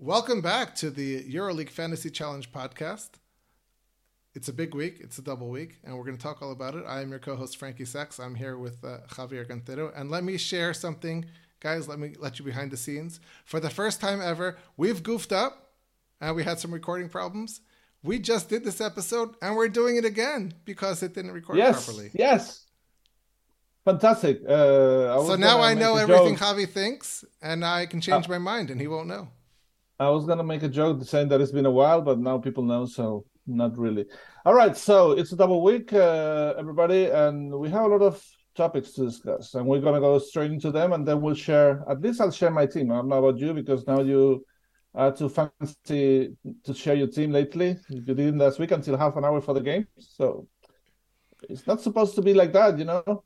Welcome back to the EuroLeague Fantasy Challenge podcast. It's a big week. It's a double week, and we're going to talk all about it. I am your co-host, Frankie Sachs. I'm here with Javier Cantero. And let me share something, guys. Let me let you behind the scenes. For the first time ever, we've goofed up, and we had some recording problems. We just did this episode, and we're doing it again because it didn't record properly. Yes. Fantastic. So now I know everything Javi thinks, and I can change my mind, and he won't know. I was going to make a joke saying that it's been a while, but now people know, so not really. All right, so it's a double week, everybody, and we have a lot of topics to discuss, and we're going to go straight into them, and then we'll share, at least I'll share my team. I don't know about you, because now you are too fancy to share your team lately. You didn't last week until half an hour for the game, so it's not supposed to be like that, you know?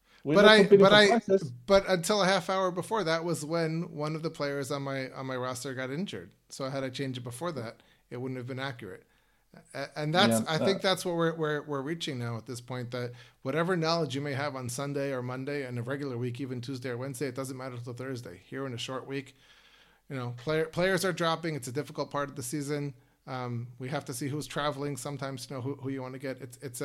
But until a half hour before that was when one of the players on my roster got injured. So had I changed it before that, it wouldn't have been accurate. And I think that's what we're reaching now at this point. That whatever knowledge you may have on Sunday or Monday and a regular week, even Tuesday or Wednesday, it doesn't matter until Thursday. Here in a short week, players are dropping. It's a difficult part of the season. We have to see who's traveling sometimes to know who you want to get. It's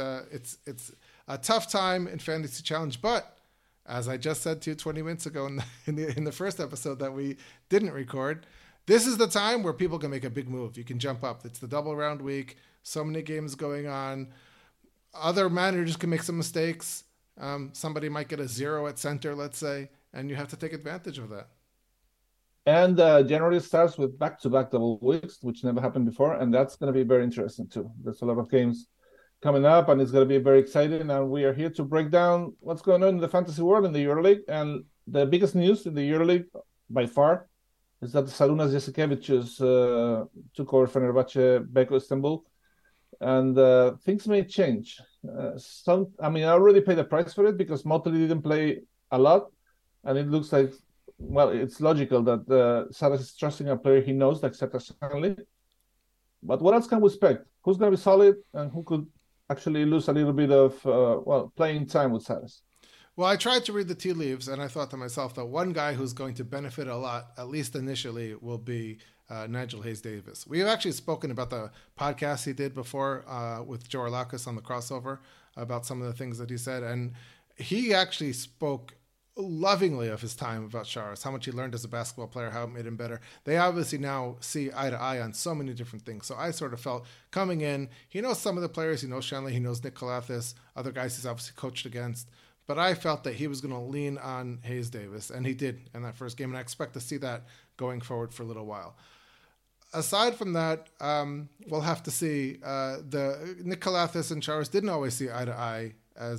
a tough time in Fantasy Challenge, but as I just said to you 20 minutes ago in the first episode that we didn't record, this is the time where people can make a big move. You can jump up. It's the double round week. So many games going on. Other managers can make some mistakes. Somebody might get a 0 at center, let's say, and you have to take advantage of that. And January starts with back-to-back double weeks, which never happened before, and that's going to be very interesting too. There's a lot of games coming up, and it's going to be very exciting. And we are here to break down what's going on in the fantasy world in the EuroLeague. And the biggest news in the EuroLeague, by far, is that Sarunas Jasikevičius took over Fenerbahce Beko Istanbul, and things may change. I already paid the price for it because Motley didn't play a lot, and it looks like, well, it's logical that Saras is trusting a player he knows, like Seta Stanley. But what else can we expect? Who's going to be solid, and who could actually lose a little bit of playing time with Saras? Well, I tried to read the tea leaves, and I thought to myself that one guy who's going to benefit a lot, at least initially, will be Nigel Hayes-Davis. We have actually spoken about the podcast he did before with Joe Arlakis on the crossover about some of the things that he said, and he actually spoke lovingly of his time about Saras, how much he learned as a basketball player, how it made him better. They obviously now see eye to eye on so many different things. So I sort of felt coming in, he knows some of the players, he knows Shanley, he knows Nick Kalathis, other guys he's obviously coached against. But I felt that he was going to lean on Hayes-Davis, and he did in that first game, and I expect to see that going forward for a little while. Aside from that, we'll have to see. The Nick Kalathis and Saras didn't always see eye to eye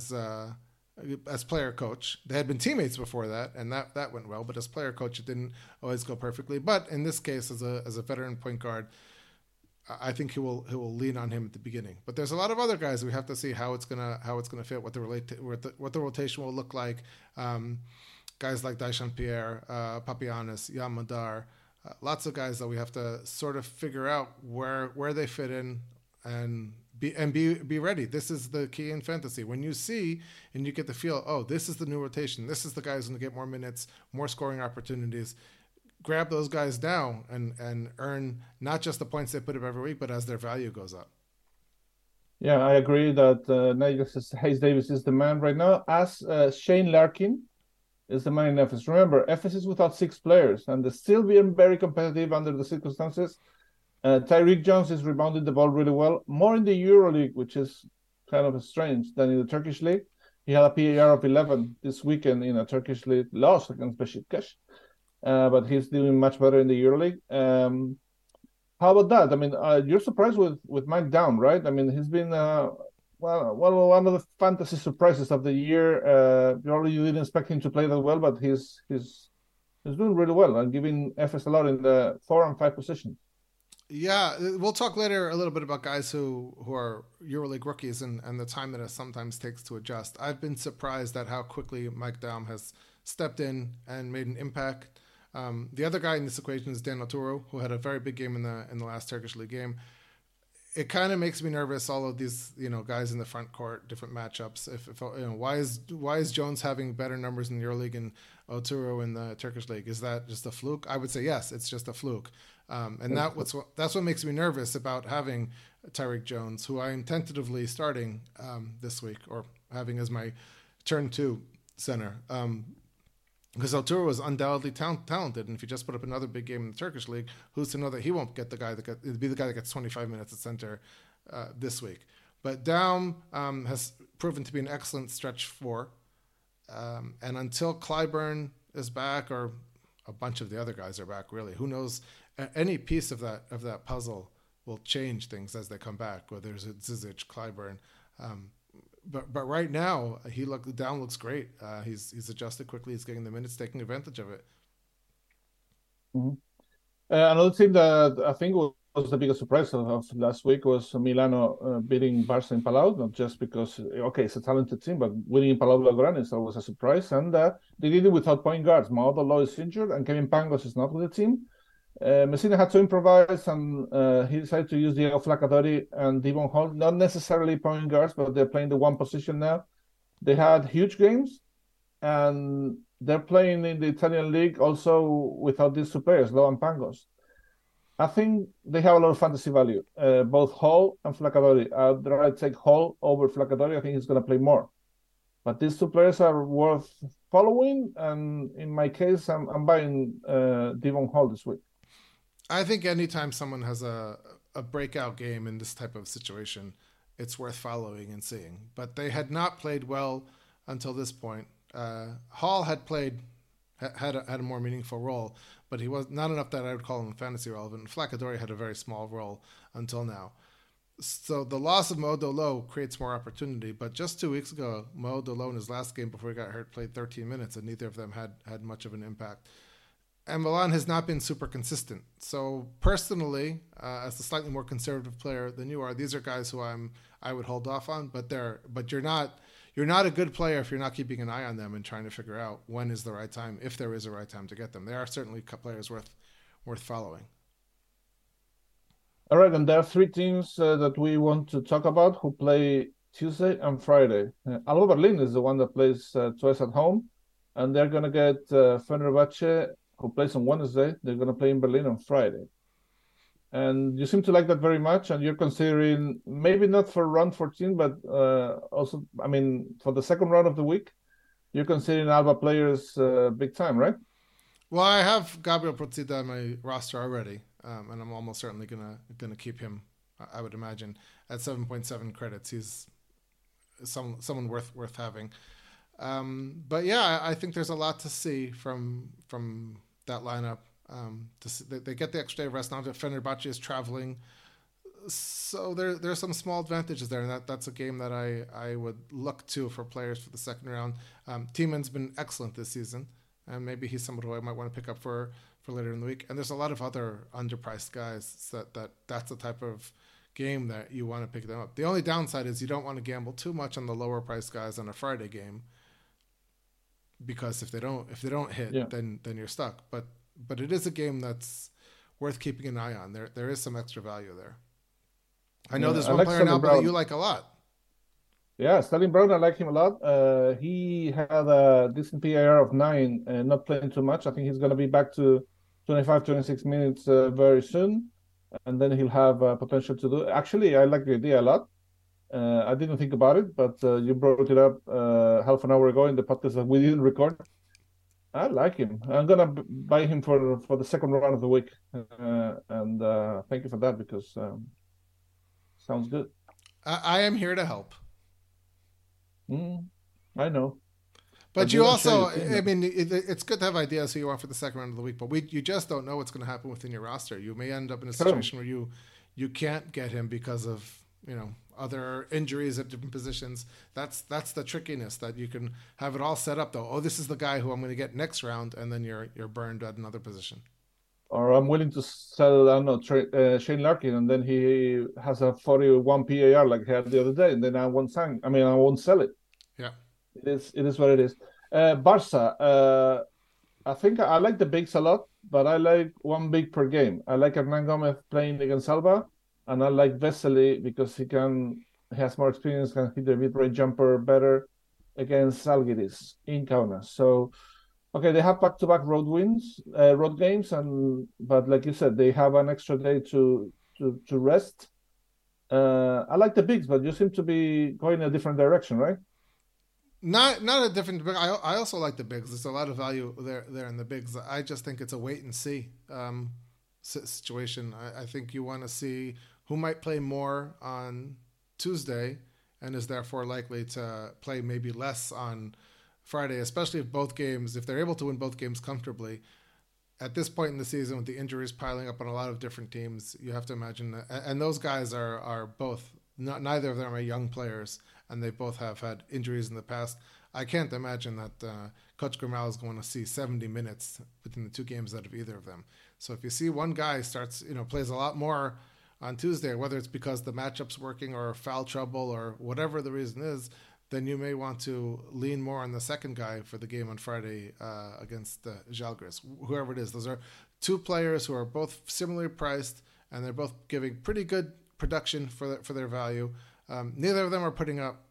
as player coach. They had been teammates before that, and that went well. But as player coach, it didn't always go perfectly. But in this case, as a veteran point guard, I think he will lean on him at the beginning. But there's a lot of other guys. We have to see how it's gonna fit, what the rotation will look like. Guys like Daishan Pierre, Papianis, Jan Madar, lots of guys that we have to sort of figure out where they fit in and be ready. This is the key in fantasy. When you see and you get the feel, oh, this is the new rotation. This is the guy who's going to get more minutes, more scoring opportunities. Grab those guys now and earn not just the points they put up every week, but as their value goes up. Yeah, I agree that Nigel Hayes-Davis is the man right now, as Shane Larkin is the man in Ephes. Remember, Ephes is without 6 players, and they're still being very competitive under the circumstances. Tyreek Jones is rebounding the ball really well, more in the EuroLeague, which is kind of strange, than in the Turkish league. He had a PAR of 11 this weekend in a Turkish league loss against Beşiktaş. But he's doing much better in the EuroLeague. How about that? I mean, you're surprised with Mike Down, right? I mean, he's been one of the fantasy surprises of the year. Probably you didn't expect him to play that well, but he's doing really well and giving Ephes a lot in the 4 and 5 positions. Yeah, we'll talk later a little bit about guys who are EuroLeague rookies and the time that it sometimes takes to adjust. I've been surprised at how quickly Mike Daum has stepped in and made an impact. The other guy in this equation is Dan Oturu, who had a very big game in the last Turkish League game. it kind of makes me nervous. All of these, guys in the front court, different matchups. If why is Jones having better numbers in the EuroLeague and Oturu in the Turkish league? Is that just a fluke? I would say yes, it's just a fluke. And that's what makes me nervous about having Tyreek Jones, who I am tentatively starting this week, or having as my turn 2 center. Because Oturu is undoubtedly talented, and if you just put up another big game in the Turkish league, who's to know that he won't be the guy that gets 25 minutes at center this week? But Daum has proven to be an excellent stretch 4, and until Clyburn is back, or a bunch of the other guys are back, really, who knows? Any piece of that puzzle will change things as they come back. Whether it's Zizic, Clyburn. But right now, Daum looks great. He's adjusted quickly. He's getting the minutes, taking advantage of it. Mm-hmm. Another team that I think was the biggest surprise of last week was Milano beating Barca in Palau. Not just because it's a talented team, but winning in Palau Blaugrana is always a surprise. And they did it without point guards. Maodo Lo is injured, and Kevin Pangos is not with the team. Messina had to improvise, and he decided to use Diego Flacadori and Devon Hall, not necessarily point guards, but they're playing the one position now. They had huge games, and they're playing in the Italian league also without these 2 players, Low and Pangos. I think they have a lot of fantasy value, both Hall and Flacadori. I'd rather take Hall over Flacadori. I think he's going to play more. But these 2 players are worth following, and in my case, I'm buying Devon Hall this week. I think anytime someone has a breakout game in this type of situation, it's worth following and seeing. But they had not played well until this point. Hall had a more meaningful role, but he was not enough that I would call him fantasy relevant. Flacadori had a very small role until now. So the loss of Maodo Lo creates more opportunity. But just 2 weeks ago, Maodo Lo in his last game before he got hurt played 13 minutes, and neither of them had much of an impact. And Milan has not been super consistent. So personally, as a slightly more conservative player than you are, these are guys who I would hold off on. But you're not a good player if you're not keeping an eye on them and trying to figure out when is the right time, if there is a right time to get them. They are certainly players worth following. All right, and there are 3 teams that we want to talk about who play Tuesday and Friday. Alba Berlin is the one that plays twice at home, and they're going to get Fenerbahce, who plays on Wednesday. They're going to play in Berlin on Friday. And you seem to like that very much, and you're considering, maybe not for round 14, but also, for the second round of the week, you're considering Alba players big time, right? Well, I have Gabriel Procida on my roster already, and I'm almost certainly gonna keep him. I would imagine at 7.7 credits, he's someone worth having. But yeah, I think there's a lot to see from that lineup. They get the extra day of rest now that Fenerbahce is traveling, so there's some small advantages there, and that's a game that I would look to for players for the second round. Tiemann's been excellent this season, and maybe he's someone who I might want to pick up for later in the week. And there's a lot of other underpriced guys that's the type of game that you want to pick them up. The only downside is you don't want to gamble too much on the lower priced guys on a Friday game, because if they don't hit, then you're stuck. But it is a game that's worth keeping an eye on. There is some extra value there. I know there's one player now that you like a lot. Yeah, Sterling Brown, I like him a lot. He had a decent PIR of 9, not playing too much. I think he's going to be back to 25, 26 minutes very soon, and then he'll have potential to do. Actually, I like the idea a lot. I didn't think about it, but you brought it up half an hour ago in the podcast that we didn't record. I like him. I'm gonna buy him for the second round of the week, and thank you for that, because sounds good. I am here to help. I know. But you also, it's good to have ideas who you want for the second round of the week, but you just don't know what's going to happen within your roster. You may end up in a situation where you can't get him because of other injuries at different positions. That's the trickiness, that you can have it all set up though. Oh, this is the guy who I'm going to get next round, and then you're burned at another position. Or I'm willing to sell, I don't know, Shane Larkin, and then he has a 41 PAR like he had the other day, and then I won't sell it. Yeah, it is what it is. Barca, I think I like the bigs a lot, but I like one big per game. I like Hernan Gomez playing against Alba. and I like Vesely because he has more experience, can hit the mid-range jumper better against Žalgiris in Kaunas. So, okay, they have back-to-back road games, but like you said, they have an extra day to rest. I like the bigs, but you seem to be going a different direction, right? Not a different. I also like the bigs. There's a lot of value there in the bigs. I just think it's a wait and see situation. I think you want to see who might play more on Tuesday and is therefore likely to play maybe less on Friday, especially if they're able to win both games comfortably. At this point in the season, with the injuries piling up on a lot of different teams, you have to imagine that, and those guys are both neither of them are young players, and they both have had injuries in the past. I can't imagine that Coach Grimal is going to see 70 minutes within the two games out of either of them. So if you see one guy plays a lot more on Tuesday, whether it's because the matchup's working or foul trouble or whatever the reason is, then you may want to lean more on the second guy for the game on Friday against Žalgiris, whoever it is. Those are two players who are both similarly priced, and they're both giving pretty good production for their value. Neither of them are putting up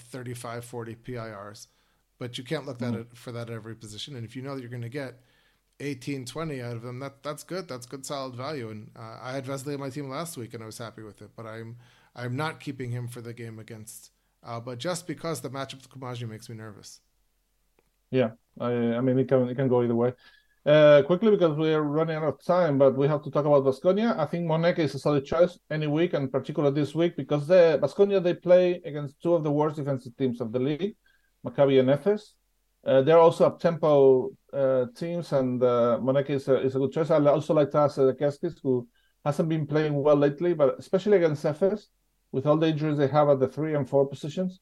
35, 40 PIRs, but you can't look for that at every position. And if you know that you're going to get 18, 20 out of them, that's good. That's good, solid value. And I had Vesely on my team last week, and I was happy with it. But I'm not keeping him for the game against Alba just because the matchup with Koumaji makes me nervous. Yeah, I mean it can go either way. Quickly, because we are running out of time, but we have to talk about Baskonia. I think Moneke is a solid choice any week, and particularly this week, because Baskonia they play against two of the worst defensive teams of the league, Maccabi and Efes. They're also up-tempo teams, and Moneke is a good choice. I also like Taras Keskis, who hasn't been playing well lately, but especially against Efes, with all the injuries they have at the 3 and 4 positions.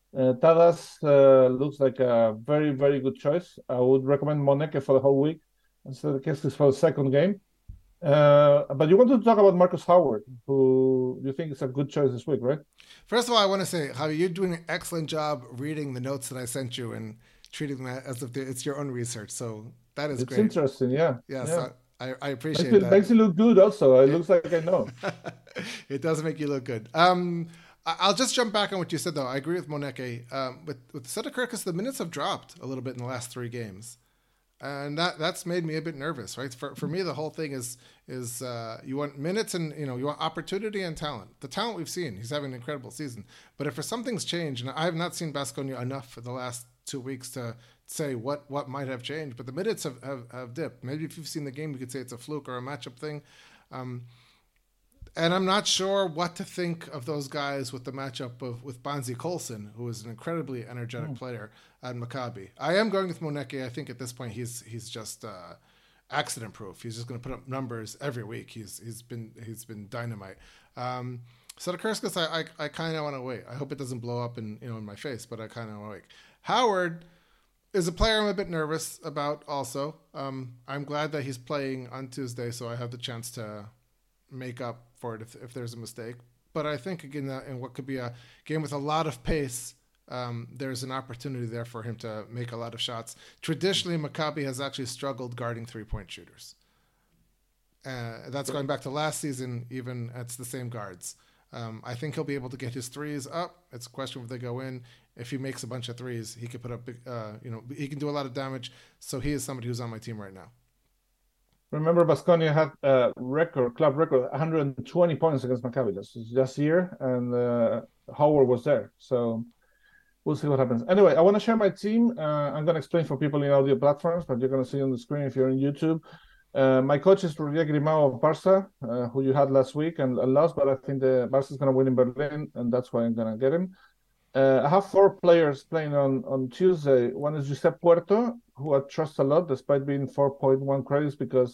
Tadas looks like a very, very good choice. I would recommend Moneke for the whole week instead of Keskis for the second game. But you wanted to talk about Marcus Howard, who you think is a good choice this week, right? First of all, I want to say, Javi, you're doing an excellent job reading the notes that I sent you and treating that as if it's your own research. So that is great. It's interesting, yeah. Yeah. So I appreciate that. It makes you look good also. It looks like I know. It does make you look good. I'll just jump back on what you said, though. I agree with Moneke. With Setokurkis, the minutes have dropped a little bit in the last 3 games. And that's made me a bit nervous, right? For me, the whole thing is you want minutes and you want opportunity and talent. The talent we've seen, he's having an incredible season. But if something's changed, and I have not seen Baskonia enough for the last 2 weeks to say what might have changed, but the minutes have dipped. Maybe if you've seen the game, you could say it's a fluke or a matchup thing. And I'm not sure what to think of those guys with the matchup with Bonzi Colson, who is an incredibly energetic player at Maccabi. I am going with Moneke. I think at this point he's just accident proof. He's just going to put up numbers every week. He's been dynamite. Setokurkis, I kind of want to wait. I hope it doesn't blow up in my face, but I kind of want to wait. Howard is a player I'm a bit nervous about. Also, I'm glad that he's playing on Tuesday, so I have the chance to make up for it if there's a mistake. But I think, again, in what could be a game with a lot of pace, there's an opportunity there for him to make a lot of shots. Traditionally, Maccabi has actually struggled guarding three-point shooters. That's going back to last season, even it's the same guards. I think he'll be able to get his threes up. It's a question if they go in. If he makes a bunch of threes, he could put up, he can do a lot of damage. So he is somebody who's on my team right now. Remember, Baskonia had a club record, 120 points against Maccabi last year, and Howard was there. So we'll see what happens. Anyway, I want to share my team. I'm going to explain for people in audio platforms, but you're going to see on the screen if you're on YouTube. My coach is Rodier Grimao of Barca, who you had last week and lost, but I think the Barca is going to win in Berlin, and that's why I'm going to get him. I have 4 players playing on Tuesday. One is Josep Puerto, who I trust a lot, despite being 4.1 credits, because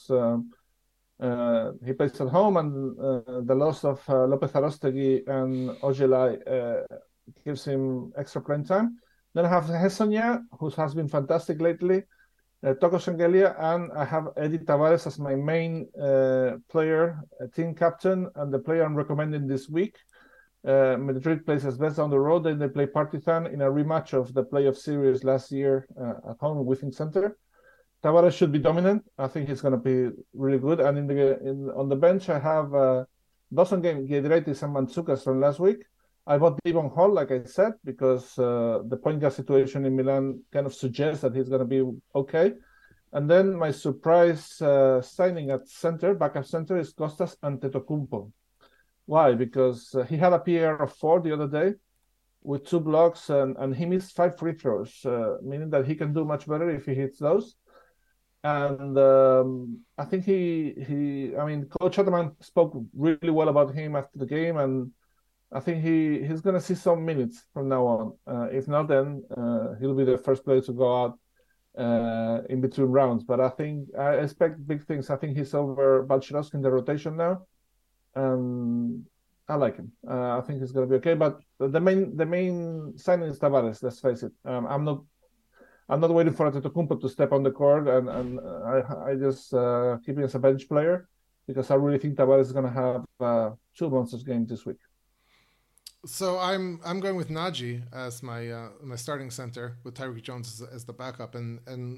he plays at home, and the loss of Lopez Arostegui and Ojelai gives him extra playing time. Then I have Hessonia, who has been fantastic lately, Toko Shengelia, and I have Eddie Tavares as my main player, team captain, and the player I'm recommending this week. Madrid plays Zvezda on the road, then they play Partizan in a rematch of the playoff series last year at home at Withing Center. Tavares should be dominant. I think he's going to be really good. And on the bench, I have Doesn't get Giedraitis and Mantsukas from last week. I bought Devon Hall, like I said, because the point guard situation in Milan kind of suggests that he's going to be okay. And then my surprise signing at center, backup center, is Kostas Antetokounmpo. Why? Because he had a PR of 4 the other day with 2 blocks, and he missed 5 free throws, meaning that he can do much better if he hits those. And I think Coach Ataman spoke really well about him after the game, and I think he's going to see some minutes from now on. If not, then he'll be the first player to go out in between rounds. But I expect big things. I think he's over Balcherovsky in the rotation now, and I like him. I think he's going to be okay. But the main signing is Tavares. Let's face it. I'm not waiting for Antetokounmpo to step on the court, and I just keep him as a bench player because I really think Tavares is going to have 2 monsters game this week. So I'm going with Naji as my my starting center with Tyreek Jones as the backup, and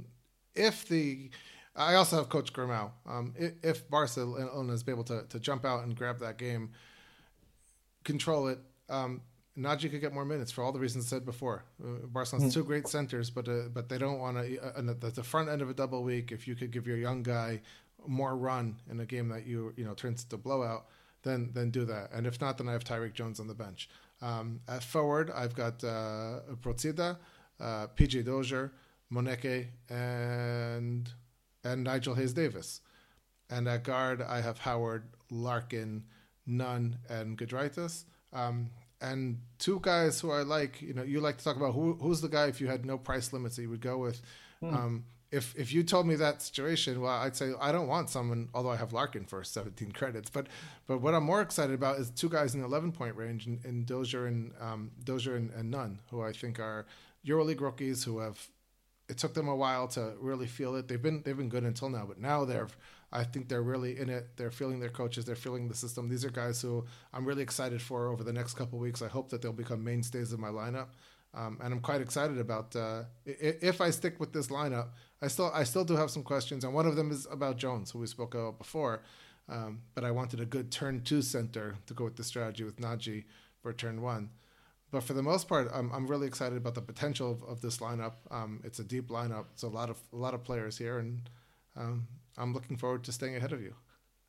I also have Coach Grimau. If Barcelona is able to jump out and grab that game, control it. Naji could get more minutes for all the reasons said before. Barcelona's 2 great centers, but they don't want to. At the front end of a double week, if you could give your young guy more run in a game that turns into blowout, then do that. And if not, then I have Tyreek Jones on the bench. At forward, I've got Procida, PJ Dozier, Moneke, and Nigel Hayes Davis. And at guard, I have Howard, Larkin, Nunn, and Giedraitis. And 2 guys who I like, you like to talk about who's the guy if you had no price limits that you would go with. If you told me that situation, well, I'd say I don't want someone, although I have Larkin for 17 credits. But what I'm more excited about is 2 guys in the 11-point range in Dozier and Nunn, who I think are EuroLeague rookies who have. It took them a while to really feel it. They've been good until now, but now I think they're really in it. They're feeling their coaches. They're feeling the system. These are guys who I'm really excited for over the next couple of weeks. I hope that they'll become mainstays of my lineup. And I'm quite excited about if I stick with this lineup. I still do have some questions, and one of them is about Jones, who we spoke about before. But I wanted a good turn 2 center to go with the strategy with Naji for turn 1. But for the most part, I'm really excited about the potential of this lineup. It's a deep lineup. It's a lot of players here, and I'm looking forward to staying ahead of you.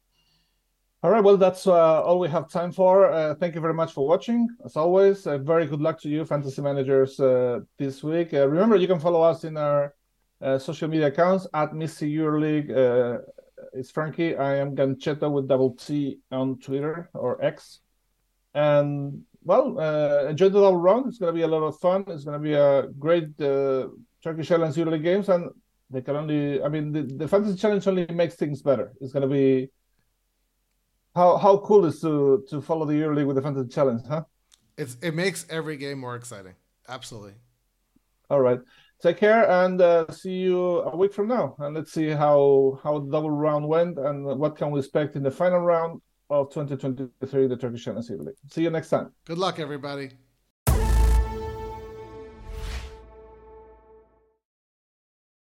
All right, well, that's all we have time for. Thank you very much for watching. As always, very good luck to you, fantasy managers, this week. Remember, you can follow us in our social media accounts at Missy EuroLeague. It's Frankie. I am Ganchetto with double T on Twitter or X. And, well, enjoy the double round. It's going to be a lot of fun. It's going to be a great Turkish Airlines EuroLeague games. And they can the Fantasy Challenge only makes things better. It's going to be... How cool is to follow the EuroLeague with the Fantasy Challenge, huh? It makes every game more exciting. Absolutely. All right. Take care and see you a week from now. And let's see how the double round went and what can we expect in the final round of 2023, the Turkish Challenge EuroLeague. See you next time. Good luck, everybody.